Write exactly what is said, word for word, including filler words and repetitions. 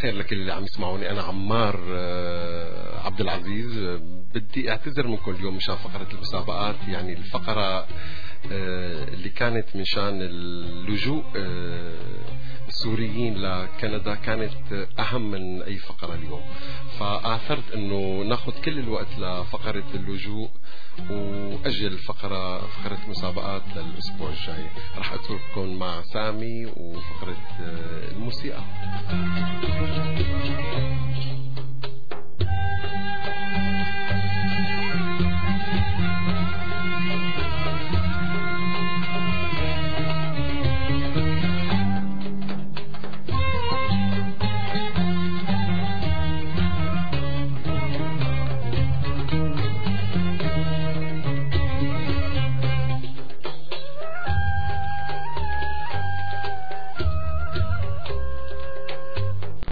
الخير لكل اللي عم يسمعوني. أنا عمار عبد العزيز، بدي اعتذر منكم اليوم مشان فقرة المسابقات. يعني الفقرة اللي كانت مشان اللجوء السوريين لكندا كانت أهم من أي فقرة اليوم، فآثرت أنه ناخذ كل الوقت لفقرة اللجوء وأجل الفقرة فقرة مسابقات للأسبوع الجاي. رح أترككم مع سامي وفقرة الموسيقى.